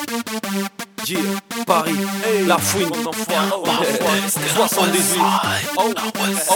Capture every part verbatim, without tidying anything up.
Yeah, Paris, hey, la fouine, mon enfant, oh, soixante-dix-huit, oh, oh,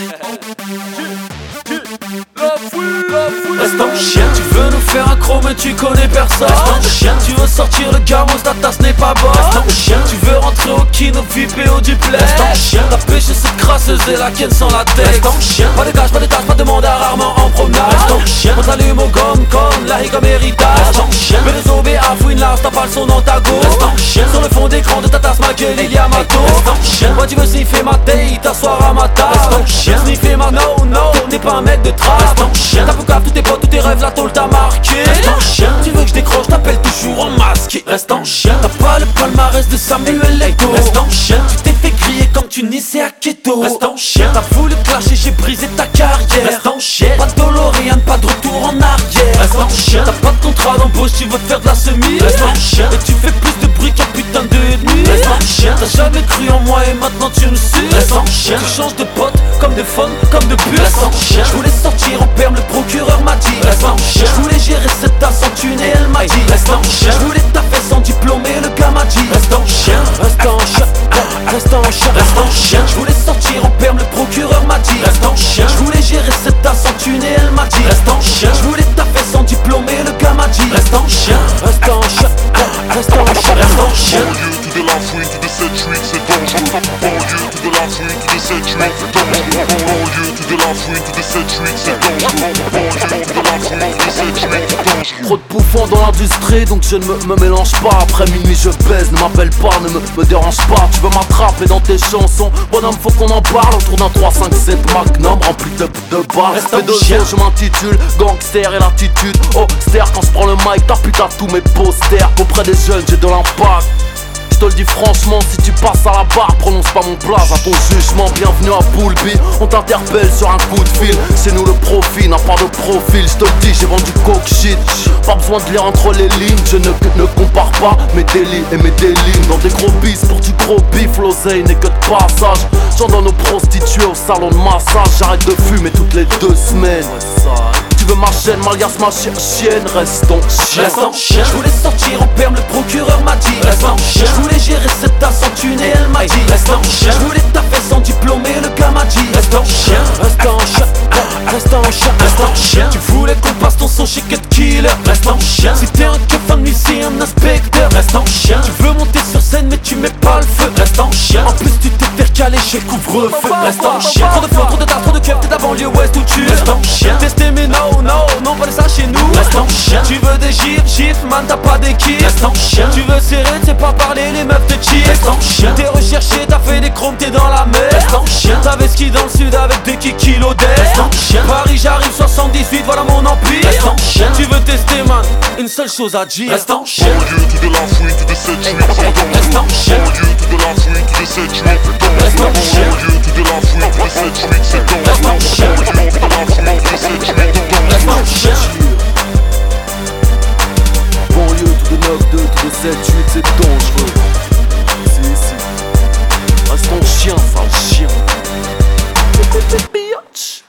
la fouine, la fouine. Reste en chien, tu veux nous faire un chrome mais tu connais personne. Reste en chien, tu veux sortir le gamos, ta tasse n'est pas bonne. Reste en chien, tu veux rentrer au kino, V I P au duplex. Reste en chien, la pêche cette crasseuse et la ken sans la tête. Reste en chien, pas de gage, pas de tâche, pas de mandat, rarement en promenade. Reste en chien, on t'allume au gomme comme la hic comme héritage. Reste en chien, mais les O B à fouine là, t'as pas le son dans ta go. Reste en chien, sur le fond d'écran de ta tasse, ma gueule, il y a ma tour. Reste en chien, moi tu veux sniffer ma date, t'asseoir à ma table. Reste en chien, sniffer ma no no, t'es pas un mec de trap. Reste en chien, t'as boucave tous tes potes, tous tes rêves, la tôle t'a marqué. Reste en chien, tu veux que je décroche, t'appelles toujours en masqué. Reste en chien, t'as pas le palmarès de Samuel Eto'o. Reste en chien, tu t'es fait griller comme tu nissais à Keto. Reste en chien, t'as voulu clasher, j'ai brisé ta carrière. Reste en chien, pas de DeLorean, pas de retour en arrière. Reste en chien, t'as pas de contrat d'embauche, tu veux te faire de la semi. Reste en chien, et tu fais plus de bruit qu'un putain de ennemi. Reste en chien, t'as jamais cru en moi et maintenant tu me suis. Reste en chien, tu changes de pote comme de fun, comme de puce. Reste en chien, je voulais sortir en perme, le procureur m'a dit. Reste en chien, je voulais gérer cette tasse sans thune et elle m'a dit. Reste en chien, je voulais taffer sans diplôme et le gars m'a dit. Reste en chien, reste en chien, reste en chien, reste en chien. Je voulais sortir en perme, le procureur m'a dit. Reste en chien, je voulais gérer cette tasse sans thune et elle m'a dit. Reste en chien, je voulais taffer sans diplôme et le gars m'a dit. Reste en chien, reste en chien, reste en chien, reste en chien. Banlieue, tout de la fouine, tout de cette street, c'est dangereux. Banlieue, tout de la fouine, tout de cette street, c'est dangereux. Banlieue, tout de la fouine, tout de cette street, c'est dangereux. Banlieue, tout de la fouine, tout de cette street, c'est dangereux. Trop de bouffons dans l'industrie, donc je ne me, me mélange pas. Après minuit je baise, ne m'appelle pas, ne me, me dérange pas. Tu veux m'attraper dans tes chansons, bonhomme faut qu'on en parle. Autour d'un trois cinq sept Magnum rempli de, de balles. Fais deux os, je m'intitule Gangster et l'attitude austère. Quand je prends le mic, t'as putain tous mes posters. Auprès des jeunes j'ai de l'impact. Je te le dis franchement, si tu passes à la barre, prononce pas mon blaze à ton jugement. Bienvenue à Poulby, on t'interpelle sur un coup de fil. C'est nous le profil, n'a pas de profil. Je te le dis, j'ai vendu coke shit. Pas besoin de lire entre les lignes, je ne, ne compare pas mes délits et mes délits. Dans des gros bis pour du gros bif, l'oseille n'est que de passage. J'en donne aux prostituées au salon de massage. J'arrête de fumer toutes les deux semaines. Tu veux ma chaîne, m'alias ma chi chienne, reste en chien. Reste en chien, je voulais sortir en perme, le procureur m'a dit. Reste en chien, je voulais gérer cette tasse sans thune et elle m'a dit. Reste en chien, je voulais taffer sans diplôme et le gars m'a dit. Reste en chien, reste en chien, reste en chien, reste en chien. Tu voulais qu'on passe ton son chez Cut Killer. Reste en chien, si t'es un keuf, un huissier, un inspecteur. Reste en chien, tu veux monter sur scène mais tu mets pas le feu. Reste en chien, en plus tu t'es fait caler chez le couvre-feu. Reste en chien, trop de flow, trop de tas, trop de keufs, t'es de la banlieue ouest où tu. Reste en chien, tester mais non, non, non pas de ça chez nous. Reste en chien, tu veux des gifs, gifs, man t'as pas d'équipe. Reste en chien, tu veux serrer, tu sais pas parler, les meufs te cheat. Reste en chien, t'es recherché, t'as fait des chromes, t'es dans la mer. Reste en chien, t'avais ski dans le sud avec deux kilos d'air. Reste en chien, Paris j'arrive soixante-dix-huit, voilà mon empire. Reste en chien, tu veux tester man, une seule chose à dire. Reste en chien, Banlieue, tout de la fouine, tout de cette street, c'est dangereux. reste en chien, Banlieue, tout de la fouine, tout de cette street, c'est dangereux. Reste en chien, Banlieue, tout de la fouine, tout de cette street, c'est dangereux. Reste en chien, Banlieue, tout de la fouine, tout de cette street, c'est dangereux. reste en chien. Banlieue, tout de neuf deux, tout de sept huit, c'est dangereux. Si, si. Reste en chien, sale chien. Biatch.